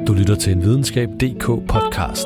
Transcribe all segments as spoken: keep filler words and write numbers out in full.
Du lytter til en videnskab punktum d k podcast.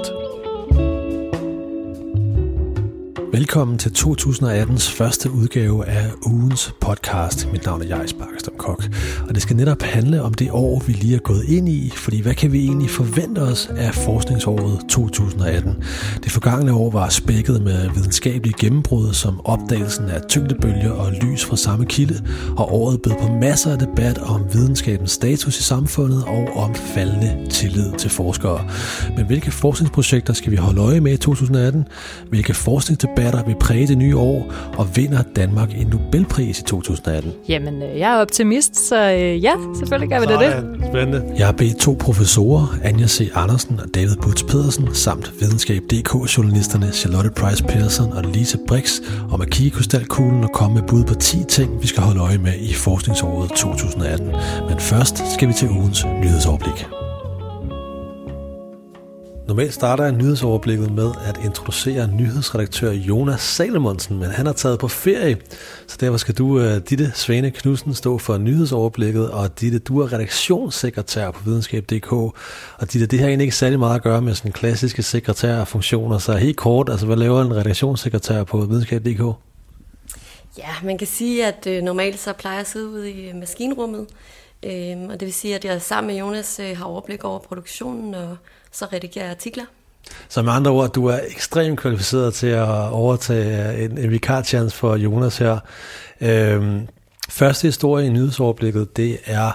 Velkommen til to tusind og attens første udgave af ugens podcast. Mit navn er Jais Bakkestam Kok, og det skal netop handle om det år, vi lige er gået ind i, fordi hvad kan vi egentlig forvente os af forskningsåret to tusind og atten? Det forgangne år var spækket med videnskabelige gennembrud som opdagelsen af tyngdebølger og lys fra samme kilde, og året bød på masser af debat om videnskabens status i samfundet og om faldende tillid til forskere. Men hvilke forskningsprojekter skal vi holde øje med i to tusind og atten? Hvilke forskningsdebatter der vil præge det nye år, og vinder Danmark en Nobelpris i to tusind og atten? Jamen, jeg er optimist, så øh, ja, selvfølgelig gør vi det det. Spændende. Jeg har bedt to professorer, Anja C. Andersen og David Butz Pedersen, samt videnskab punktum d k-journalisterne Charlotte Price Pearson og Lise Brix, om at kigge i krystalkuglen og komme med bud på ti ting, vi skal holde øje med i forskningsåret to tusind og atten. Men først skal vi til ugens nyhedsoverblik. Normalt starter jeg nyhedsoverblikket med at introducere nyhedsredaktør Jonas Salomonsen, men han er taget på ferie, så derfor skal du, Ditte Svane Knudsen, stå for nyhedsoverblikket, og Ditte, du er redaktionssekretær på videnskab punktum d k, og Ditte, det har egentlig ikke særlig meget at gøre med sådan klassiske sekretærfunktioner, så helt kort, altså hvad laver en redaktionssekretær på videnskab punktum d k? Ja, man kan sige, at øh, normalt så plejer jeg at sidde ude i maskinrummet, øh, og det vil sige, at jeg sammen med Jonas øh, har overblik over produktionen, og så redigerer jeg artikler. Så med andre ord, du er ekstremt kvalificeret til at overtage en, en vikartjans for Jonas her. Øhm, første historie i nyhedsoverblikket, det er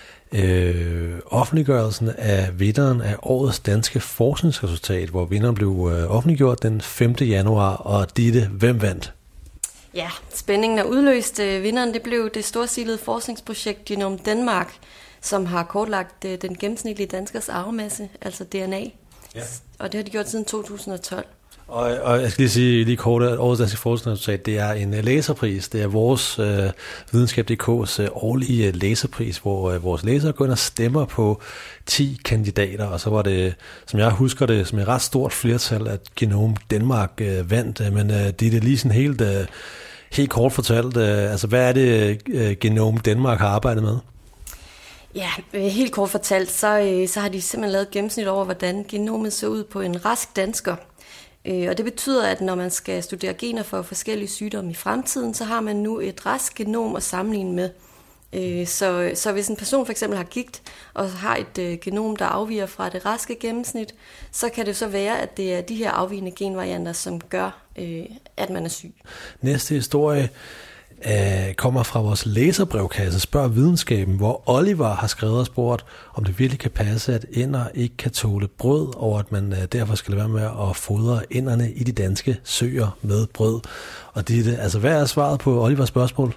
øh, offentliggørelsen af vinderen af årets danske forskningsresultat, hvor vinderen blev øh, offentliggjort den femte januar, og Ditte, hvem vandt? Ja, spændingen er udløst. Vinderen det blev det storstilede forskningsprojekt Genome Danmark, som har kortlagt den gennemsnitlige danskers arvemasse, altså D N A. Ja. Og det har de gjort siden to tusind og tolv. Og, og jeg skal lige sige lige kort, at årets danske forskningsresultat, det er en læserpris. Det er vores øh, videnskab punktum d k's øh, årlige læserpris, hvor øh, vores læsere går ind og stemmer på ti kandidater. Og så var det, som jeg husker det, som et ret stort flertal, at Genome Danmark øh, vandt. Men øh, det er det lige sådan helt, øh, helt kort fortalt. Øh, altså, hvad er det, øh, Genome Danmark har arbejdet med? Ja, helt kort fortalt, så, så har de simpelthen lavet et gennemsnit over, hvordan genomet ser ud på en rask dansker. Og det betyder, at når man skal studere gener for forskellige sygdomme i fremtiden, så har man nu et rask genom at sammenligne med. Så, så hvis en person for eksempel har gigt og har et genom, der afviger fra det raske gennemsnit, så kan det så være, at det er de her afvigende genvarianter, som gør, at man er syg. Næste historie kommer fra vores læserbrevkasse, Spørg Videnskaben, hvor Oliver har skrevet og spurgt, om det virkelig kan passe, at ænder ikke kan tåle brød, og at man derfor skal lade være med at fodre ænderne i de danske søer med brød. Og det, altså, hvad er svaret på Olivers spørgsmål?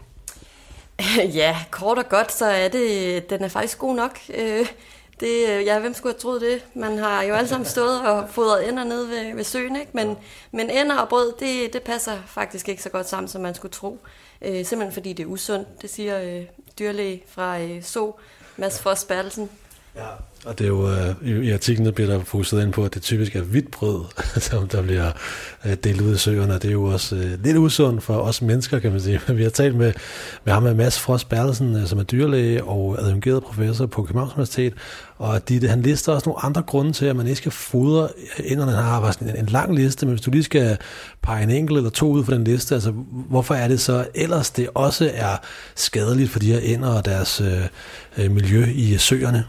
Ja, kort og godt, så er det, den er faktisk god nok. Det, ja, hvem skulle have troet det? Man har jo alle sammen stået og fodret ænder nede ved, ved søen, ikke? Men, men ænder og brød, det, det passer faktisk ikke så godt sammen, som man skulle tro. Øh, simpelthen fordi det er usundt, det siger øh, dyrlæge fra øh, S O, Mads Frost Bertelsen. Ja, og det er jo, øh, i artiklen bliver der fokuseret ind på, at det typisk er hvidt brød, som der bliver øh, delt ud i søerne, og det er jo også øh, lidt usundt for os mennesker, kan man sige. Vi har talt med, med ham med Mads Frost Bertelsen, øh, som er dyrlæge og adjungeret professor på Københavns Universitet, og de, han lister også nogle andre grunde til, at man ikke skal fodre ænderne. Han har faktisk en, en lang liste, men hvis du lige skal pege en enkelt eller to ud for den liste, altså hvorfor er det så ellers det også er skadeligt for de her ænder og deres øh, miljø i søerne?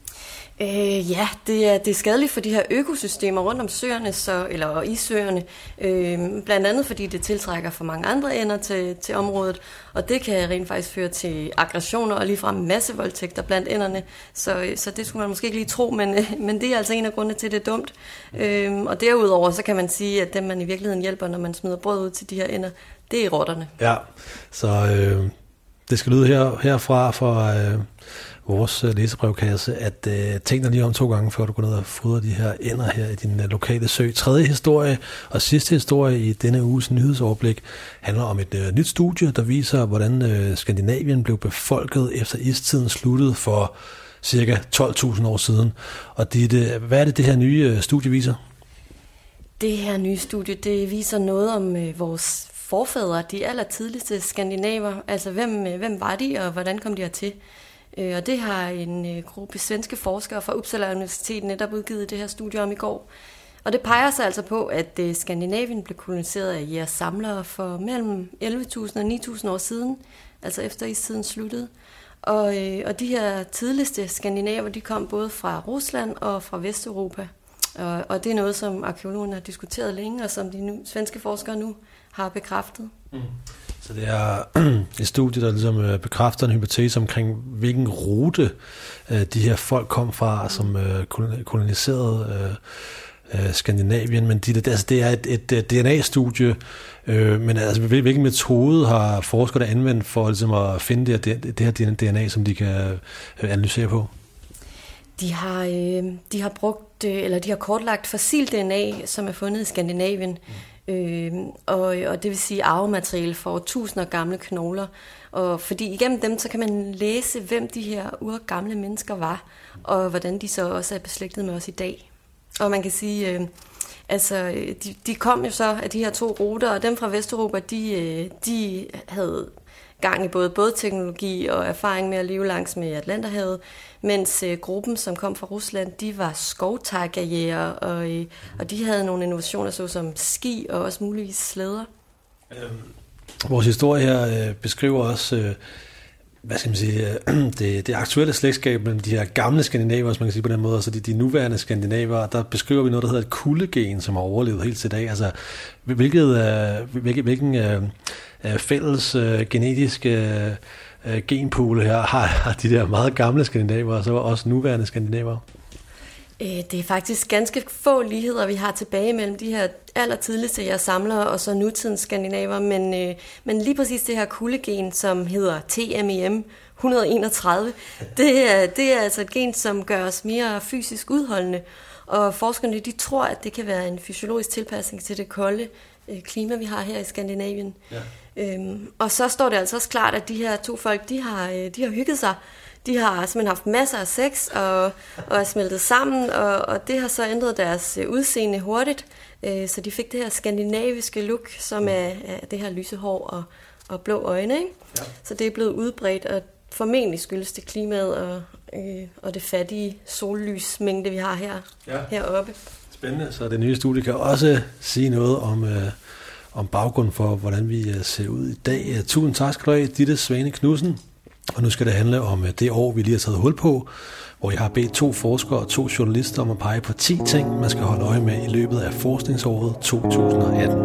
Øh, ja, det er, det er skadeligt for de her økosystemer rundt om søerne, så, eller i søerne, øh, blandt andet fordi det tiltrækker for mange andre ænder til, til området, og det kan rent faktisk føre til aggressioner og ligefrem massevoldtægter blandt ænderne, så, så det skulle man måske ikke lige tro, men, men det er altså en af grundene til, at det er dumt. Øh, og derudover så kan man sige, at dem man i virkeligheden hjælper, når man smider brød ud til de her ænder, det er rotterne. Ja, så øh, det skal lyde her, herfra for øh, vores læsebrevkasse, at øh, tænk dig lige om to gange, før du går ned og fodrer de her ænder her i din øh, lokale sø. Tredje historie og sidste historie i denne uges nyhedsoverblik handler om et øh, nyt studie, der viser, hvordan øh, Skandinavien blev befolket efter istiden sluttede for cirka tolv tusind år siden. Og det, det, hvad er det, det her nye øh, studie viser? Det her nye studie, det viser noget om øh, vores forfædre, de allertidligste skandinaver. Altså, hvem, hvem var de, og hvordan kom de hertil? Øh, og det har en øh, gruppe svenske forskere fra Uppsala Universitet netop udgivet det her studie om i går. Og det peger sig altså på, at øh, Skandinavien blev koloniseret af jægersamlere for mellem elleve tusind og ni tusind år siden, altså efter istiden sluttede. Og, øh, og de her tidligste skandinaver, de kom både fra Rusland og fra Vesteuropa. Og, og det er noget, som arkeologerne har diskuteret længe, og som de nu, svenske forskere nu har bekræftet. Mm. Så det er et studie, der ligesom bekræfter en hypotese omkring, hvilken rute de her folk kom fra, som koloniserede Skandinavien. Men de, altså det er et, et D N A-studie, men altså hvilken metode har forskere anvendt for ligesom at finde det her, det her D N A, som de kan analysere på? De har, øh, de har brugt, eller de har kortlagt fossil D N A, som er fundet i Skandinavien. Mm. Øh, og, og det vil sige arvemateriale for tusinder gamle knogler. Og fordi igennem dem, så kan man læse, hvem de her urgamle mennesker var, og hvordan de så også er beslægtet med os i dag. Og man kan sige, øh, altså de, de kom jo så af de her to ruter, og dem fra Vesteuropa, de, de havde gang i både bådteknologi og erfaring med at leve langs med Atlanterhavet, mens øh, gruppen, som kom fra Rusland, de var skovtaigerjægere, og, øh, og de havde nogle innovationer, såsom ski og også muligvis slæder. Øhm, vores historie her øh, beskriver også, øh, hvad skal man sige, øh, det, det aktuelle slægtskab mellem de her gamle skandinaver, hvis man kan sige på den måde, og så de, de nuværende skandinaver. Der beskriver vi noget, der hedder et kuldegen, som har overlevet helt til dag. Altså, hvilket, øh, hvilken, hvilken øh, fælles øh, genetiske øh, genpool her har, har de der meget gamle skandinaver, og så også nuværende skandinaver? Det er faktisk ganske få ligheder, vi har tilbage mellem de her allertidligste jeg samlere og så nutidens skandinaver, men, øh, men lige præcis det her kuldegen, som hedder T M E M et hundrede og enogtredive, det er, det er altså et gen, som gør os mere fysisk udholdende, og forskerne de tror, at det kan være en fysiologisk tilpasning til det kolde øh, klima, vi har her i Skandinavien. Ja. Øhm, og så står det altså også klart, at de her to folk, de har, øh, de har hygget sig. De har simpelthen haft masser af sex og, og er smeltet sammen, og, og det har så ændret deres udseende hurtigt, øh, så de fik det her skandinaviske look, som er, er det her lyse hår og, og blå øjne. Ikke? Ja. Så det er blevet udbredt, og formentlig skyldes det klimaet og, øh, og det fattige sollysmængde, vi har her, ja. heroppe. Spændende, så det nye studie kan også sige noget om, øh, om baggrunden for, hvordan vi øh, ser ud i dag. Tusind tak skal du have, Ditte Svane Knudsen. Og nu skal det handle om det år, vi lige har taget hul på, hvor jeg har bedt to forskere og to journalister om at pege på ti ting, man skal holde øje med i løbet af forskningsåret to tusind og atten.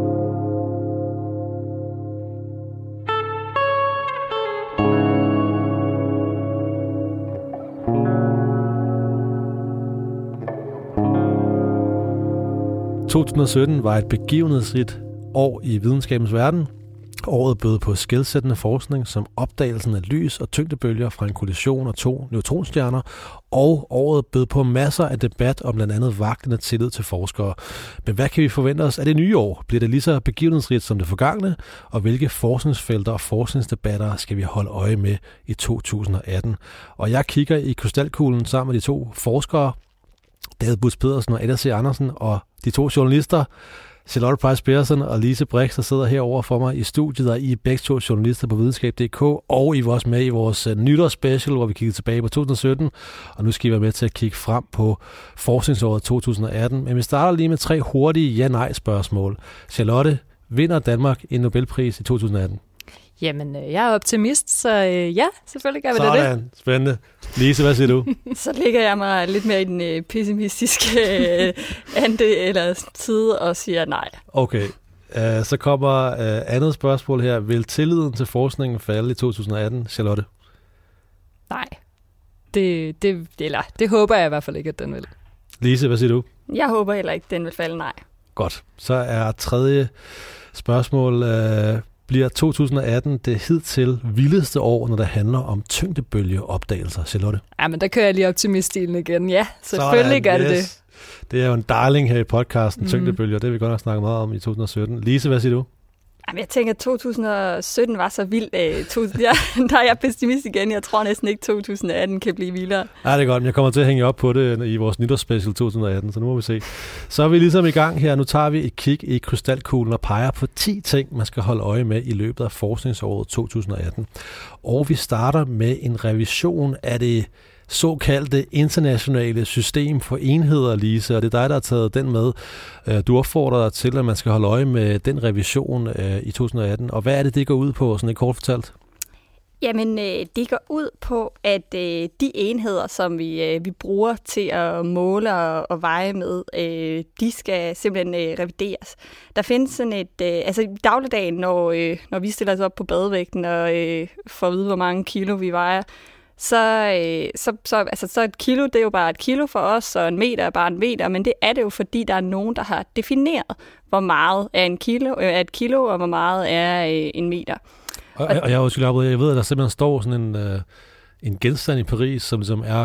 to tusind og sytten var et begivenhedsrigt år i videnskabens verden. Året bød på skelsættende forskning som opdagelsen af lys og tyngdebølger fra en kollision af to neutronstjerner, og året bød på masser af debat om blandt andet vaklende tillid til forskere. Men hvad kan vi forvente os af det nye år? Bliver det lige så begivenhedsrigt som det forgangne? Og hvilke forskningsfelter og forskningsdebatter skal vi holde øje med i to tusind og atten? Og jeg kigger i krystalkuglen sammen med de to forskere, David Buus Pedersen og Ada C. Andersen, og de to journalister, Charlotte Price Persson og Lise Brix, der sidder herovre for mig i studiet, og I er begge to journalister på videnskab punktum d k, og I var også med i vores nytårsspecial, hvor vi kiggede tilbage på to tusind og sytten, og nu skal I være med til at kigge frem på forskningsåret to tusind og atten. Men vi starter lige med tre hurtige ja-nej-spørgsmål. Charlotte, vinder Danmark en Nobelpris i to tusind og atten? Jamen, jeg er optimist, så øh, ja, selvfølgelig gør vi det. Sådan, spændende. Lise, hvad siger du? Så ligger jeg mig lidt mere i den øh, pessimistiske øh, ande eller side og siger nej. Okay, uh, så kommer uh, andet spørgsmål her. Vil tilliden til forskningen falde i to tusind og atten, Charlotte? Nej, det, det, eller, det håber jeg i hvert fald ikke, at den vil. Lise, hvad siger du? Jeg håber heller ikke, at den vil falde, nej. Godt, så er tredje spørgsmål... Uh, Bliver to tusind og atten det hidtil vildeste år, når det handler om tyngdebølgeopdagelser, Charlotte? Ja, men der kører jeg lige optimiststilen igen. Ja, selvfølgelig gør det yes. det. Det er jo en darling her i podcasten, mm. tyngdebølger. Det har vi godt nok snakket meget om i to tusind og sytten. Lise, hvad siger du? Jamen, jeg tænker, at to tusind og sytten var så vildt. Øh, jeg, der er jeg pessimist igen. Jeg tror næsten ikke, to tusind og atten kan blive vildere. Ja, det er godt. Jeg kommer til at hænge op på det i vores nytårsspecial to tusind og atten, så nu må vi se. Så er vi ligesom i gang her. Nu tager vi et kig i krystalkuglen og peger på ti ting, man skal holde øje med i løbet af forskningsåret to tusind og atten. Og vi starter med en revision af det såkaldte internationale system for enheder, Lise, og det er dig, der har taget den med. Du opfordrer dig til, at man skal holde øje med den revision i to tusind og atten, og hvad er det, det går ud på, sådan et kort fortalt? Jamen, det går ud på, at de enheder, som vi, vi bruger til at måle og, og veje med, de skal simpelthen revideres. Der findes sådan et, altså i dagligdagen, når, når vi stiller os op på badevægten og får at vide, hvor mange kilo vi vejer, Så, så, så, altså, så et kilo, det er jo bare et kilo for os, og en meter er bare en meter, men det er det jo, fordi der er nogen, der har defineret, hvor meget er en kilo, er et kilo, og hvor meget er en meter. Og, og, og jeg, også, jeg ved, at der simpelthen står sådan en, uh, en genstand i Paris, som, som er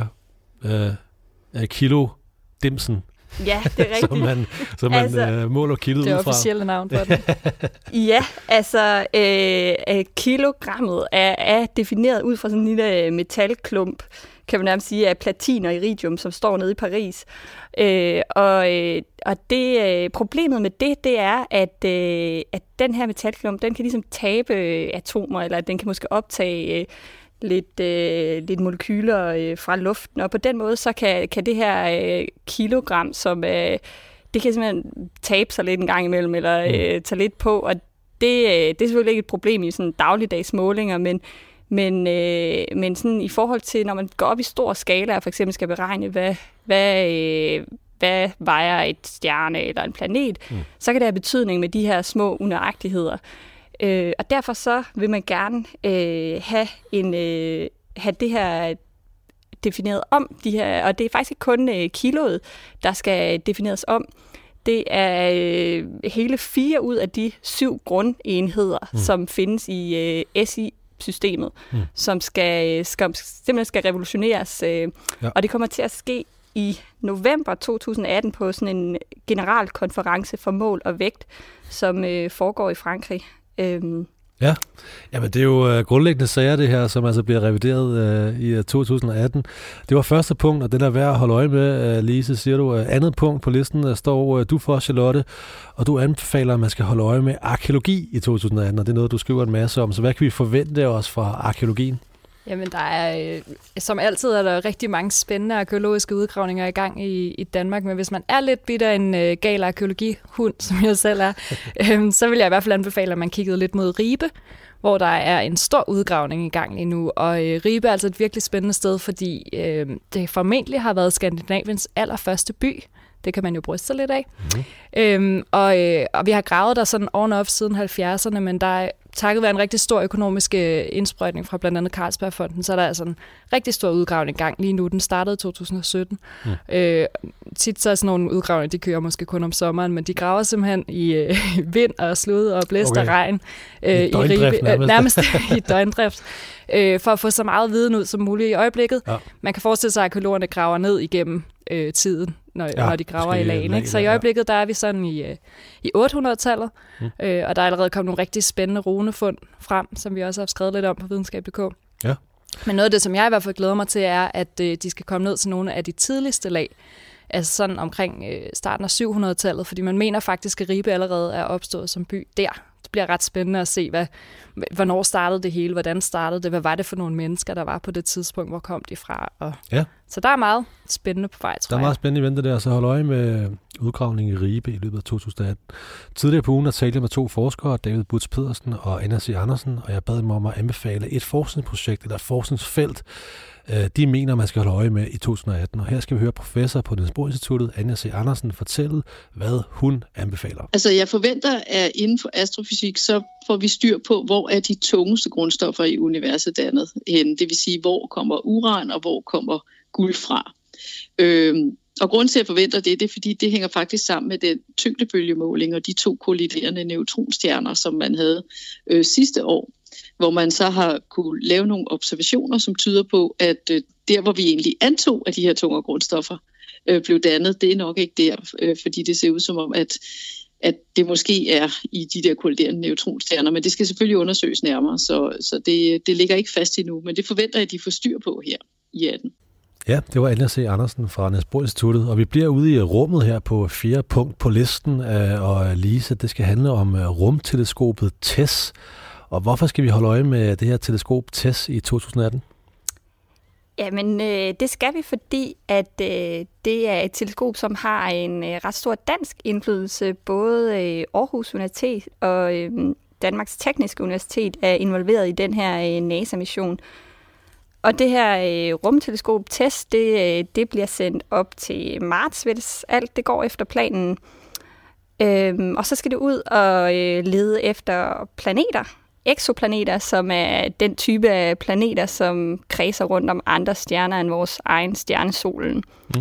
uh, kilo dimsen. Ja, det er rigtigt. som man, som man altså, uh, måler kiloet ud fra. Det er officielle navn for den. Ja, altså øh, kilogrammet er, er defineret ud fra sådan en lille metalklump, kan man nærmest sige, af platin og iridium, som står nede i Paris. Øh, og øh, og det, øh, problemet med det, det er, at, øh, at den her metalklump, den kan ligesom tabe atomer, eller den kan måske optage øh, lidt, øh, lidt molekyler øh, fra luften, og på den måde, så kan, kan det her øh, kilogram, som øh, det kan simpelthen tabe sig lidt en gang imellem, eller øh, tage lidt på, og det, øh, det er selvfølgelig ikke et problem i sådan dagligdags målinger, men Men, øh, men sådan i forhold til, når man går op i stor skala og for eksempel skal beregne, hvad, hvad, øh, hvad vejer et stjerne eller en planet, mm. så kan det have betydning med de her små unøjagtigheder. Øh, og derfor så vil man gerne øh, have, en, øh, have det her defineret om, de her, og det er faktisk ikke kun øh, kiloet, der skal defineres om. Det er øh, hele fire ud af de syv grundenheder, mm. som findes i øh, S I systemet, mm. som skal, skal simpelthen skal revolutioneres. Øh, ja. Og det kommer til at ske i november to tusind og atten på sådan en generalkonference for mål og vægt, som øh, foregår i Frankrig. Øhm. Ja, jamen det er jo uh, grundlæggende sager det her, som altså bliver revideret uh, i uh, to tusind og atten. Det var første punkt, og det er værd at holde øje med, uh, Lise, siger du. Uh, andet punkt på listen uh, står uh, du for, Charlotte, og du anbefaler, at man skal holde øje med arkæologi i to tusind og atten, og det er noget, du skriver en masse om. Så hvad kan vi forvente os fra arkæologien? Jamen, der er, som altid er der rigtig mange spændende arkeologiske udgravninger i gang i, i Danmark, men hvis man er lidt bitter en uh, gal arkeologihund, som jeg selv er, øhm, så vil jeg i hvert fald anbefale, at man kiggede lidt mod Ribe, hvor der er en stor udgravning i gang lige nu. Og øh, Ribe er altså et virkelig spændende sted, fordi øh, det formentlig har været Skandinaviens allerførste by. Det kan man jo bryste sig lidt af. Mm-hmm. Øhm, og, øh, og vi har gravet der sådan on off siden halvfjerdserne, men der er takket være en rigtig stor økonomisk indsprøjtning fra blandt andet Carlsbergfonden, så der er sådan en rigtig stor udgravning i gang lige nu. Den startede i to tusind og sytten. Mm. Øh, tit så er sådan nogle udgravninger, de kører måske kun om sommeren, men de graver simpelthen i øh, vind og slud og blæst okay. og regn. Øh, I, I Ribe, nærmest. Øh, nærmest i døgndrift. Øh, for at få så meget viden ud som muligt i øjeblikket. Ja. Man kan forestille sig, at arkeologerne graver ned igennem øh, tiden, når, ja, når de graver i lagen. Ikke? Så i øjeblikket, der er vi sådan i, øh, i otte hundrede-tallet, mm. øh, og der er allerede kommet nogle rigtig spændende runefund frem, som vi også har skrevet lidt om på videnskab punktum d k. Ja. Men noget af det, som jeg i hvert fald glæder mig til, er, at øh, de skal komme ned til nogle af de tidligste lag, altså sådan omkring øh, starten af syv hundrede-tallet, fordi man mener faktisk, at Ribe allerede er opstået som by der. Det bliver ret spændende at se, hvad, hvornår startede det hele, hvordan startede det, hvad var det for nogle mennesker, der var på det tidspunkt, hvor kom de fra. Og ja. Så der er meget spændende på vej, tror Der er jeg. meget spændende i vente der, så hold øje med udgravning i Ribe i løbet af to tusind og atten. Tidligere på ugen har talte jeg med to forskere, David Butz Pedersen og Anna C. Andersen, og jeg bad dem om at anbefale et forskningsprojekt eller et forskningsfelt, de mener, man skal holde øje med i to tusind og atten. Og her skal vi høre professor på Niels Bohr Instituttet, Anja C. Andersen, fortælle, hvad hun anbefaler. Altså, jeg forventer, at inden for astrofysik, så får vi styr på, hvor er de tungeste grundstoffer i universet dannet hen. Det vil sige, hvor kommer uran, og hvor kommer guld fra. Øhm, og grunden til, at jeg forventer det, det er, fordi det hænger faktisk sammen med den tyngdebølgemåling og de to kolliderende neutronstjerner, som man havde øh, sidste år, hvor man så har kunne lave nogle observationer, som tyder på, at øh, der, hvor vi egentlig antog, at de her tungere grundstoffer øh, blev dannet, det er nok ikke der, øh, fordi det ser ud som om, at, at det måske er i de der kolliderende neutronstjerner, men det skal selvfølgelig undersøges nærmere, så, så det, det ligger ikke fast endnu, men det forventer jeg, at de får styr på her i atten. Ja, det var Anja C. Andersen fra Niels Bohr Instituttet, og vi bliver ude i rummet her på fjerde punkt på listen, og Lise, det skal handle om rumteleskopet TESS. Og hvorfor skal vi holde øje med det her teleskop TESS i to tusind atten? Jamen, øh, det skal vi, fordi at øh, det er et teleskop, som har en øh, ret stor dansk indflydelse. Både øh, Aarhus Universitet og øh, Danmarks Tekniske Universitet er involveret i den her øh, NASA-mission. Og det her øh, rumteleskop TESS, det, øh, det bliver sendt op til marts, hvis alt det går efter planen. Øhm, og så skal det ud og øh, lede efter planeter, eksoplaneter, som er den type af planeter, som kredser rundt om andre stjerner end vores egen stjerne, solen. Mm.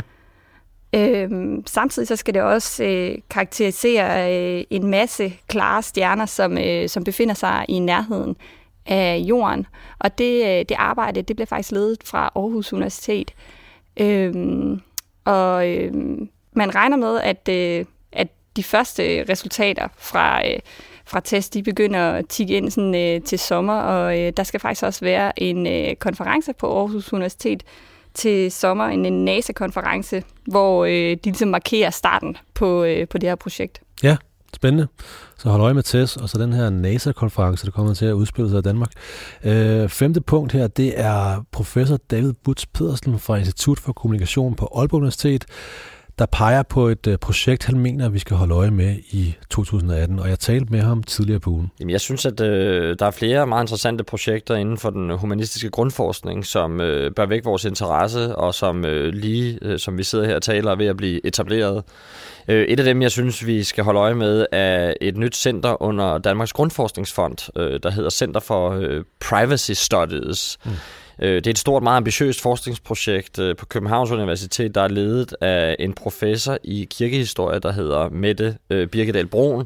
Øhm, samtidig så skal det også øh, karakterisere øh, en masse klare stjerner, som, øh, som befinder sig i nærheden af jorden. Og det, det arbejde, det bliver faktisk ledet fra Aarhus Universitet. Øhm, og øhm, man regner med, at, øh, at de første resultater fra, øh, fra TESS, de begynder at tikke ind sådan, øh, til sommer, og øh, der skal faktisk også være en øh, konference på Aarhus Universitet til sommer, en, en NASA-konference, hvor øh, de ligesom markerer starten på, øh, på det her projekt. Ja, spændende. Så hold øje med TESS, og så den her NASA-konference, der kommer til at udspille sig i Danmark. Øh, femte punkt her, det er professor David Butz Pedersen fra Institut for Kommunikation på Aalborg Universitet, der peger på et uh, projekt, han mener, vi skal holde øje med i to tusind atten, og jeg talte med ham tidligere på ugen. Jamen, jeg synes, at øh, der er flere meget interessante projekter inden for den humanistiske grundforskning, som øh, bør vække vores interesse, og som øh, lige, øh, som vi sidder her og taler, er ved at blive etableret. Øh, et af dem, jeg synes, vi skal holde øje med, er et nyt center under Danmarks Grundforskningsfond, øh, der hedder Center for øh, Privacy Studies. Mm. Det er et stort, meget ambitiøst forskningsprojekt på Københavns Universitet, der er ledet af en professor i kirkehistorie, der hedder Mette Birkedal Broen.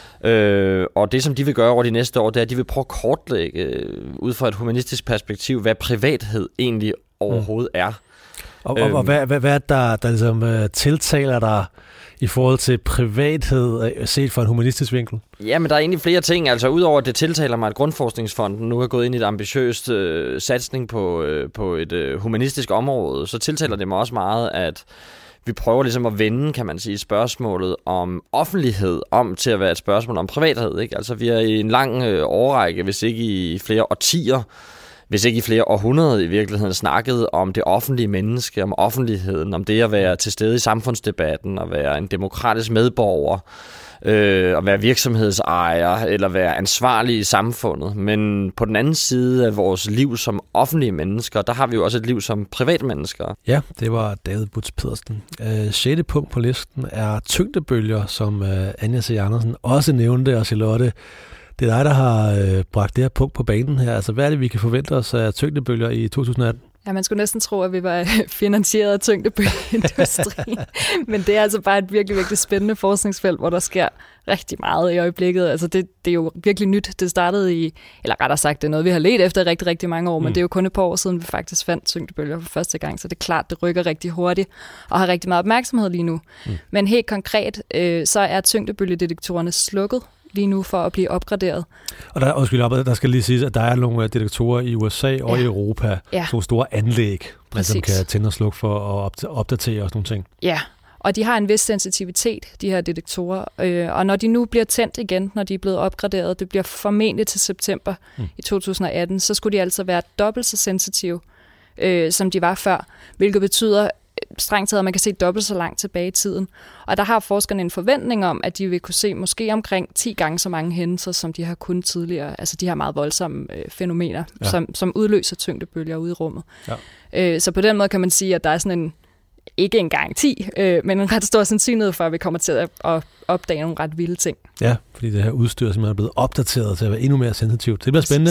Og det, som de vil gøre over de næste år, det er, at de vil prøve at kortlægge ud fra et humanistisk perspektiv, hvad privathed egentlig overhovedet er. Og, og, og hvad, hvad, hvad er der, der ligesom tiltaler dig i forhold til privathed set fra en humanistisk vinkel? Ja, men der er egentlig flere ting. Altså udover at det tiltaler mig, at Grundforskningsfonden nu er gået ind i et ambitiøst øh, satsning på, øh, på et øh, humanistisk område, så tiltaler det mig også meget, at vi prøver ligesom at vende, kan man sige, spørgsmålet om offentlighed om til at være et spørgsmål om privathed. Ikke? Altså vi er i en lang øh, årrække, hvis ikke i flere årtier, hvis ikke i flere århundreder i virkeligheden, snakket om det offentlige menneske, om offentligheden, om det at være til stede i samfundsdebatten, og være en demokratisk medborger, øh, at være virksomhedsejer, eller være ansvarlig i samfundet. Men på den anden side af vores liv som offentlige mennesker, der har vi jo også et liv som privatmennesker. Ja, det var David Butz Pedersen. Øh, sjette punkt på listen er tyngdebølger, som øh, Anja C. Andersen også nævnte, og Charlotte, det er dig, der har øh, bragt det her punkt på banen her. Altså, hvad er det, vi kan forvente os af tyngdebølger i to tusind atten? Ja, man skulle næsten tro, at vi var finansieret af tyngdebølgeindustrien. Men det er altså bare et virkelig, virkelig spændende forskningsfelt, hvor der sker rigtig meget i øjeblikket. Altså, det, det er jo virkelig nyt. Det startede i, eller rettere sagt, det er noget, vi har let efter rigtig, rigtig mange år, mm. men det er jo kun et par år siden, vi faktisk fandt tyngdebølger for første gang, så det er klart, det rykker rigtig hurtigt og har rigtig meget opmærksomhed lige nu. Mm. Men helt konkret, øh, så er tyngdebølgedetektorerne slukket lige nu for at blive opgraderet. Og der, og der skal lige sige, at der er nogle detektorer i U S A og ja. i Europa, ja. Nogle store anlæg, som kan tænde og slukke for at opdatere og sådan nogle ting. Ja, og de har en vis sensitivitet, de her detektorer. Og når de nu bliver tændt igen, når de er blevet opgraderet, det bliver formentlig til september mm. i to tusind atten, så skulle de altså være dobbelt så sensitive, øh, som de var før, hvilket betyder strengt taget, at man kan se dobbelt så langt tilbage i tiden. Og der har forskerne en forventning om, at de vil kunne se måske omkring ti gange så mange hændelser, som de har kunnet tidligere. Altså de her meget voldsomme øh, fænomener, ja. som, som udløser tyngdebølger ude i rummet. Ja. Øh, så på den måde kan man sige, at der er sådan en, ikke en garanti, øh, men en ret stor sandsynlighed for, at vi kommer til at, at opdage nogle ret vilde ting. Ja, fordi det her udstyr simpelthen er blevet opdateret til at være endnu mere sensitivt. Det bliver spændende.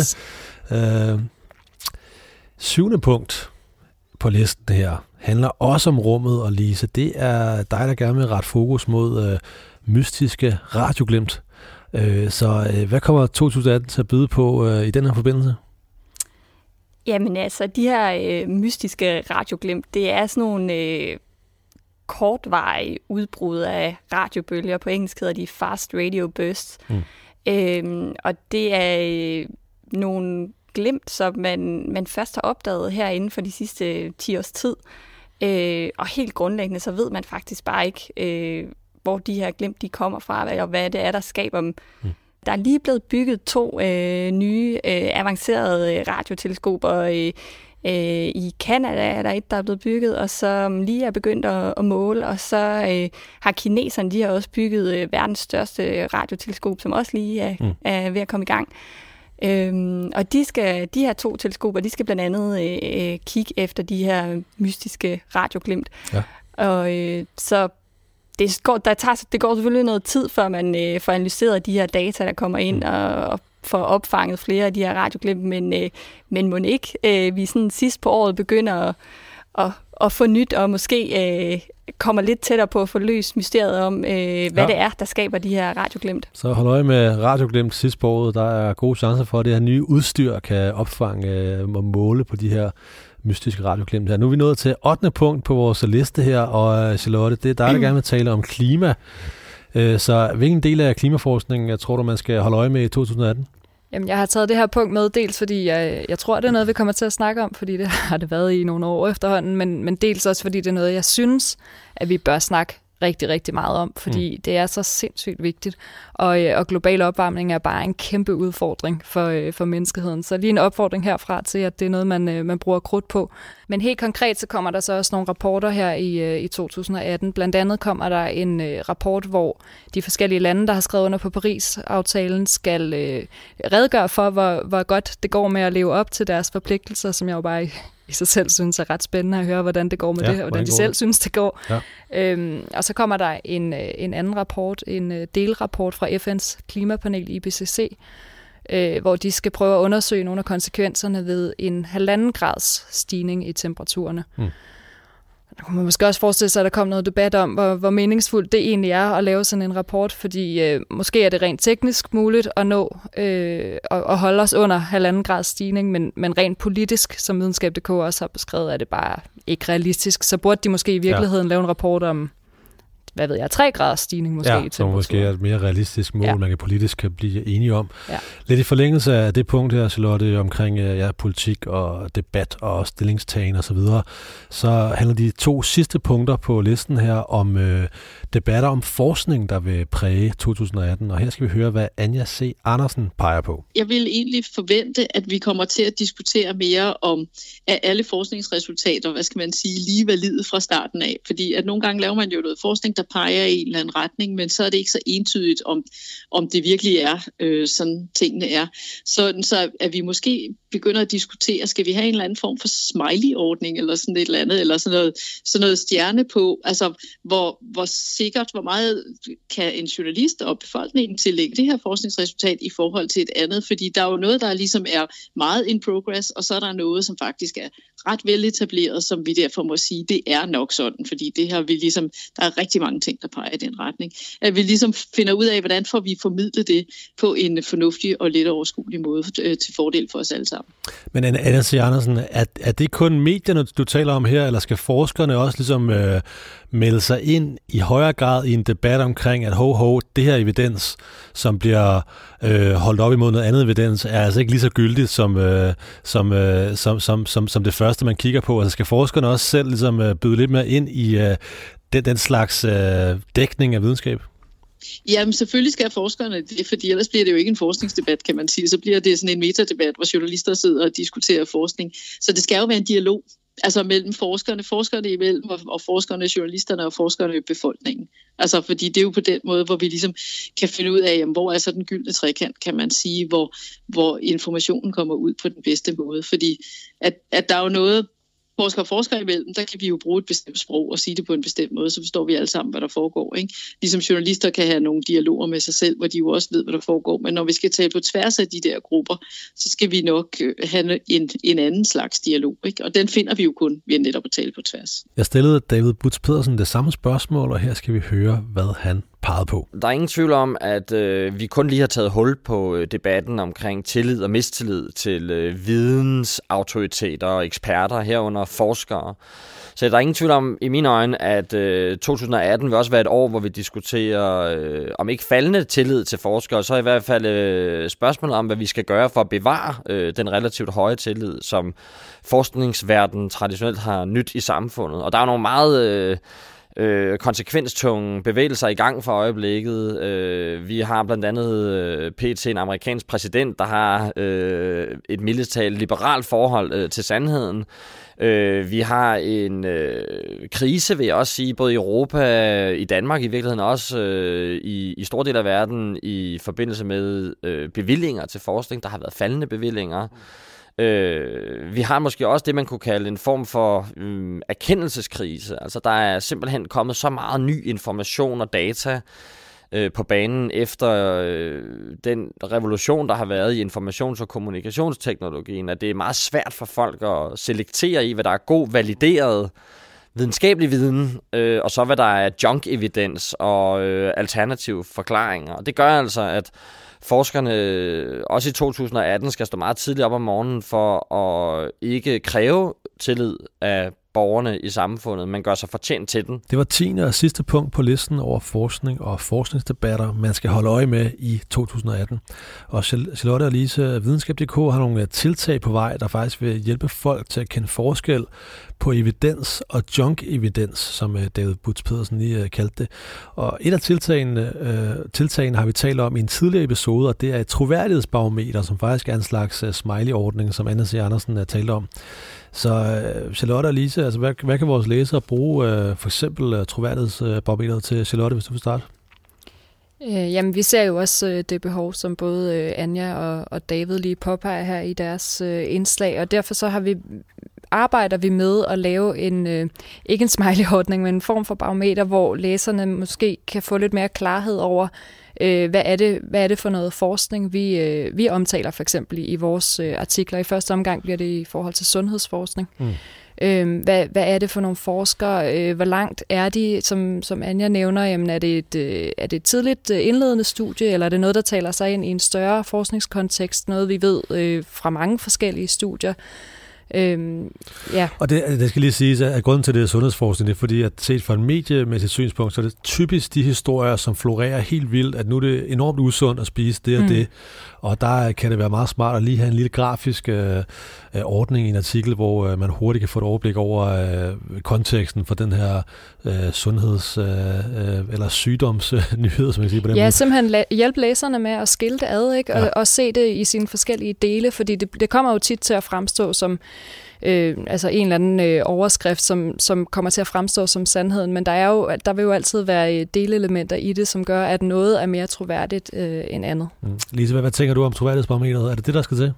Øh, syvende punkt på listen her handler også om rummet, og Lise, det er dig, der gerne vil rette fokus mod øh, mystiske radioglimt. Øh, så øh, hvad kommer to tusind atten til at byde på øh, i den her forbindelse? Jamen altså, de her øh, mystiske radioglimt, det er sådan nogle, øh, kortvarige udbrud af radiobølger. På engelsk hedder de fast radio bursts. Mm. Øhm, og det er øh, nogle glimt, som man, man først har opdaget her inden for de sidste ti års tid. Øh, og helt grundlæggende, så ved man faktisk bare ikke, øh, hvor de her glimt de kommer fra, og hvad det er, der skaber dem. Mm. Der er lige blevet bygget to øh, nye øh, avancerede radioteleskoper. Øh, øh, I Canada er der et, der er blevet bygget, og som lige er begyndt at, at måle. Og så øh, har kineserne, de har også bygget øh, verdens største radioteleskop, som også lige er, mm. er ved at komme i gang. Øhm, og de, skal, de her to teleskoper, de skal blandt andet øh, kigge efter de her mystiske radioglimt. Ja. Og øh, så det går, der tager, det går selvfølgelig noget tid, før man øh, får analyseret de her data, der kommer ind, mm. og, og får opfanget flere af de her radioglimt, men, øh, men må ikke øh, vi sådan sidst på året begynder at, at, at få nyt, og måske øh, kommer lidt tættere på at få løst mysteriet om, øh, hvad ja. det er, der skaber de her radioglimt. Så hold øje med radioglimt sidst på året. Der er gode chancer for, at det her nye udstyr kan opfange øh, og måle på de her mystiske radioglimt her. Nu er vi nået til ottende punkt på vores liste her, og Charlotte, det er dig, der gerne vil tale om klima. Så hvilken del af klimaforskningen jeg tror du, man skal holde øje med i to tusind atten? Jamen, jeg har taget det her punkt med, dels fordi jeg, jeg tror, det er noget, vi kommer til at snakke om, fordi det har det været i nogle år efterhånden, men, men dels også, fordi det er noget, jeg synes, at vi bør snakke rigtig, rigtig meget om, fordi mm. det er så sindssygt vigtigt, og, og global opvarmning er bare en kæmpe udfordring for, for menneskeheden. Så lige en opfordring herfra til, at det er noget, man, man bruger krudt på. Men helt konkret, så kommer der så også nogle rapporter her i, i to tusind atten. Blandt andet kommer der en uh, rapport, hvor de forskellige lande, der har skrevet under på Paris-aftalen, skal uh, redegøre for, hvor, hvor godt det går med at leve op til deres forpligtelser, som jeg jo bare i sig selv synes er ret spændende at høre, hvordan det går med ja, det, og hvordan de selv det? synes, det går. Ja. Øhm, og så kommer der en, en anden rapport, en delrapport fra F N's klimapanel I P C C, øh, hvor de skal prøve at undersøge nogle af konsekvenserne ved en halvanden grads stigning i temperaturerne. Mm. Der kunne man måske også forestille sig, at der kom noget debat om, hvor, hvor meningsfuldt det egentlig er at lave sådan en rapport, fordi øh, måske er det rent teknisk muligt at nå øh, og, og holde os under halvanden grads stigning, men, men rent politisk, som videnskab punktum d k også har beskrevet, er det bare ikke realistisk. Så burde de måske i virkeligheden ja. lave en rapport om, hvad ved jeg, tre graders stigning måske. Ja, som måske er et mere realistisk mål, ja. man kan politisk kan blive enige om. Ja. Lidt i forlængelse af det punkt her, Charlotte, omkring ja, politik og debat og stillingstagen osv., så, så handler de to sidste punkter på listen her om øh, debatter om forskning, der vil præge to tusind atten. Og her skal vi høre, hvad Anja C. Andersen peger på. Jeg vil egentlig forvente, at vi kommer til at diskutere mere om af alle forskningsresultater, hvad skal man sige, lige valide fra starten af. Fordi at nogle gange laver man jo noget forskning, der peger i en eller anden retning, men så er det ikke så entydigt, om, om det virkelig er, øh, sådan tingene er. Så, så at vi måske begynder at diskutere, skal vi have en eller anden form for smiley-ordning, eller sådan et eller andet, eller sådan noget, sådan noget stjerne på, altså hvor, hvor sikkert, hvor meget kan en journalist og befolkningen tillægge det her forskningsresultat i forhold til et andet, fordi der er jo noget, der ligesom er meget in progress, og så er der noget, som faktisk er ret veletableret, som vi derfor må sige, det er nok sådan, fordi det her vi ligesom, der er rigtig mange ting, der peger i den retning. At vi ligesom finder ud af, hvordan får vi formidlet det på en fornuftig og let overskuelig måde øh, til fordel for os alle sammen. Men Anna C. Andersen, er, er det kun medierne, du taler om her, eller skal forskerne også ligesom øh, melde sig ind i højere grad i en debat omkring, at ho, ho, det her evidens, som bliver øh, holdt op imod noget andet evidens, er altså ikke lige så gyldigt som, øh, som, øh, som, som, som, som det første, man kigger på. Altså skal forskerne også selv ligesom øh, byde lidt mere ind i øh, den, den slags øh, dækning af videnskab? Jamen selvfølgelig skal forskerne det, fordi ellers bliver det jo ikke en forskningsdebat, kan man sige. Så bliver det sådan en metadebat, hvor journalister sidder og diskuterer forskning. Så det skal jo være en dialog, altså mellem forskerne, forskerne imellem, og, og forskerne, journalisterne og forskerne i befolkningen. Altså fordi det er jo på den måde, hvor vi ligesom kan finde ud af, jamen, hvor er så den gyldne trekant, kan man sige, hvor, hvor informationen kommer ud på den bedste måde. Fordi at, at der er jo noget, forskere og forskere imellem, der kan vi jo bruge et bestemt sprog og sige det på en bestemt måde, så forstår vi alle sammen, hvad der foregår. Ikke? Ligesom journalister kan have nogle dialoger med sig selv, hvor de jo også ved, hvad der foregår. Men når vi skal tale på tværs af de der grupper, så skal vi nok have en, en anden slags dialog. Ikke? Og den finder vi jo kun ved netop at tale på tværs. Jeg stillede David Butz Pedersen det samme spørgsmål, og her skal vi høre, hvad han peget på. Der er ingen tvivl om, at øh, vi kun lige har taget hul på øh, debatten omkring tillid og mistillid til øh, vidensautoriteter og eksperter, herunder forskere. Så der er ingen tvivl om, i mine øjne, at øh, to tusind og atten vil også være et år, hvor vi diskuterer, øh, om ikke faldende tillid til forskere, så i hvert fald øh, spørgsmålet om, hvad vi skal gøre for at bevare øh, den relativt høje tillid, som forskningsverdenen traditionelt har nyt i samfundet. Og der er nogle meget øh, øh, konsekvenstunge bevægelser i gang for øjeblikket. Øh, vi har blandt andet øh, P T en amerikansk præsident, der har øh, et militært liberalt forhold øh, til sandheden. Øh, vi har en øh, krise, vil jeg også sige, både i Europa, i Danmark i virkeligheden også, øh, i, i store dele af verden, i forbindelse med øh, bevillinger til forskning. Der har været faldende bevillinger. Øh, vi har måske også det, man kunne kalde en form for øh, erkendelseskrise. Altså, der er simpelthen kommet så meget ny information og data øh, på banen efter øh, den revolution, der har været i informations- og kommunikationsteknologien, at det er meget svært for folk at selektere i, hvad der er god, valideret videnskabelig viden, øh, og så hvad der er junk-evidens og øh, alternative forklaringer. Og det gør altså, at forskerne også i to tusind og atten skal stå meget tidligt op om morgenen for at ikke kræve tillid af borgerne i samfundet, men gør sig fortjent til den. Det var tiende og sidste punkt på listen over forskning og forskningsdebatter, man skal holde øje med i to tusind og atten. Og Charlotte og Lise, videnskab punktum d k har nogle tiltag på vej, der faktisk vil hjælpe folk til at kende forskel på evidens og junk-evidens, som David Butz Pedersen lige kaldte det. Og et af tiltagene, øh, tiltagene har vi talt om i en tidligere episode, og det er et troværdighedsbarometer, som faktisk er en slags smiley-ordning, som Anna C. Andersen har talt om. Så øh, Charlotte og Lise, altså, hvad, hvad kan vores læsere bruge øh, for eksempel øh, troværdighedsbarometeret til? Charlotte, hvis du vil starte. Øh, jamen, vi ser jo også øh, det behov, som både øh, Anja og, og David lige påpeger her i deres øh, indslag, og derfor så har vi arbejder vi med at lave en, øh, ikke en smiley-ordning, men en form for barometer, hvor læserne måske kan få lidt mere klarhed over, øh, hvad, er det, hvad er det for noget forskning, vi, øh, vi omtaler for eksempel i, i vores øh, artikler. I første omgang bliver det i forhold til sundhedsforskning. Mm. Øh, hvad, hvad er det for nogle forskere? Øh, hvor langt er de, som, som Anja nævner? Jamen, er det et, øh, er det et tidligt øh, indledende studie, eller er det noget, der taler sig ind i en større forskningskontekst? Noget, vi ved øh, fra mange forskellige studier. Øhm, ja. Og det, det skal lige siges, at grunden til det er sundhedsforskning, det er fordi, at set fra en mediemæssigt synspunkt, så er det typisk de historier, som florerer helt vildt, at nu er det enormt usundt at spise det og mm. det, og der kan det være meget smart at lige have en lille grafisk øh, ordning i en artikel, hvor øh, man hurtigt kan få et overblik over øh, konteksten for den her øh, sundheds- øh, eller sygdomsnyhed, som jeg siger på den ja, måde. Ja, simpelthen la- hjælpe læserne med at skille det ad, ikke? Og, ja. og se det i sine forskellige dele, fordi det, det kommer jo tit til at fremstå som Øh, altså en eller anden øh, overskrift, som, som kommer til at fremstå som sandheden, men der, er jo, der vil jo altid være delelementer i det, som gør, at noget er mere troværdigt øh, end andet. Mm. Lise, hvad, hvad tænker du om troværdighedsbarometeret? Er det det, der skal til?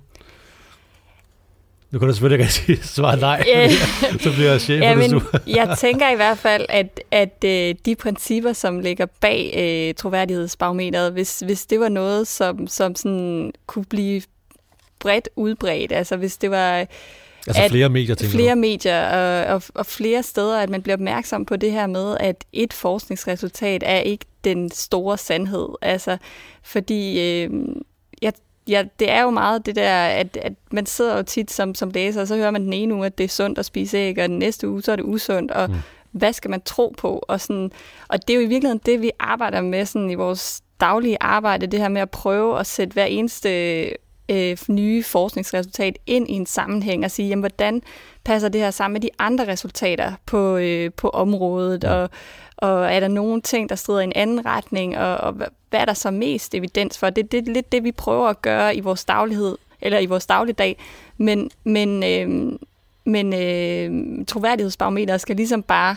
Nu kan du selvfølgelig ikke sige svare nej, yeah. så bliver jeg chef. Ja, men jeg tænker i hvert fald, at, at øh, de principper, som ligger bag øh, troværdighedsbarometeret, hvis, hvis det var noget, som, som sådan kunne blive bredt udbredt, altså hvis det var Altså flere medier, tænker Flere du? medier og, og, og flere steder, at man bliver opmærksom på det her med, at et forskningsresultat er ikke den store sandhed. Altså, fordi øh, ja, ja, det er jo meget det der, at, at man sidder jo tit som, som læser, og så hører man den ene uge, at det er sundt at spise æg, og den næste uge, så er det usundt, og mm. hvad skal man tro på? Og, sådan, og det er jo i virkeligheden det, vi arbejder med sådan, i vores daglige arbejde, det her med at prøve at sætte hver eneste Øh, nye forskningsresultat ind i en sammenhæng og sige, jamen, hvordan passer det her sammen med de andre resultater på, øh, på området, ja. og, og er der nogle ting, der strider i en anden retning, og, og hvad er der så mest evidens for? Det, det er lidt det, vi prøver at gøre i vores daglighed, eller i vores dagligdag, men, men, øh, men øh, troværdighedsbarometeret skal ligesom bare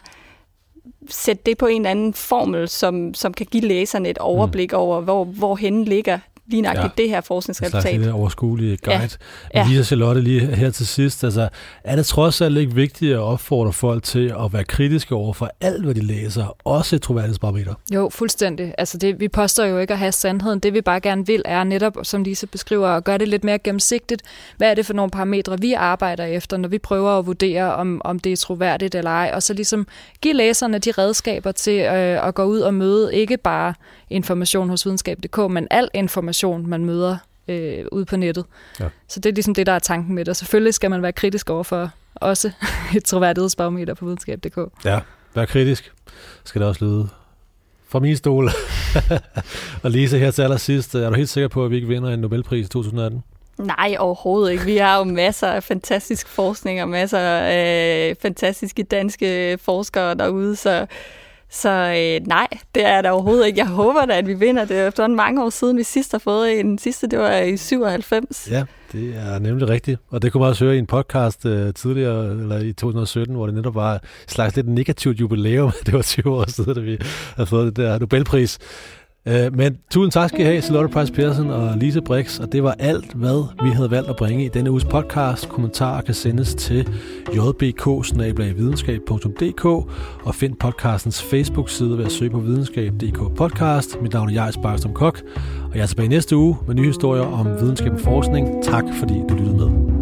sætte det på en eller anden formel, som, som kan give læserne et overblik mm. over, hvor, hvor henne ligger lige nøjagtigt Ja. det her En forskningsresultat. slags lille overskuelige guide. Ja. Ja. Lisa Charlotte, lige her til sidst, altså, er det trods alt ikke vigtigt at opfordre folk til at være kritiske over for alt, hvad de læser, også et troværdighedsbarometer? Jo, fuldstændig. Altså det, vi påstår jo ikke at have sandheden. Det vi bare gerne vil er netop, som Lisa beskriver, at gøre det lidt mere gennemsigtigt. Hvad er det for nogle parametre, vi arbejder efter, når vi prøver at vurdere, om, om det er troværdigt eller ej, og så ligesom give læserne de redskaber til øh, at gå ud og møde ikke bare information hos videnskab punktum d k, men al information, man møder øh, ude på nettet. Ja. Så det er ligesom det, der er tanken med det. Og selvfølgelig skal man være kritisk overfor også et troværdighedsbarometer på videnskab punktum d k. Ja, vær kritisk. Skal det også lyde fra min stol. Og Lisa, her til allersidst, er du helt sikker på, at vi ikke vinder en Nobelpris i to tusind atten? Nej, overhovedet ikke. Vi har jo masser af fantastisk forskning og masser af øh, fantastiske danske forskere derude, så, så øh, nej, det er der overhovedet ikke. Jeg håber da, at vi vinder. Det er efterhånden mange år siden, vi sidst har fået en. Sidste, det var i syvoghalvfems. Ja, det er nemlig rigtigt. Og det kunne man også høre i en podcast uh, tidligere, eller i to tusind sytten, hvor det netop var et slags lidt negativt jubilæum. Det var tyve år siden, da vi havde fået det der Nobelpris. Uh, men tusind tak skal I have, Charlotte Price Pearson og Lisa Brix, og det var alt, hvad vi havde valgt at bringe i denne uges podcast. Kommentarer kan sendes til j b k bindestreg videnskab punktum d k og find podcastens Facebook-side ved at søge på videnskab punktum d k podcast. Mit navn er Jais Barkstrøm Kok, og jeg er tilbage næste uge med nye historier om videnskab og forskning. Tak fordi du lyttede med.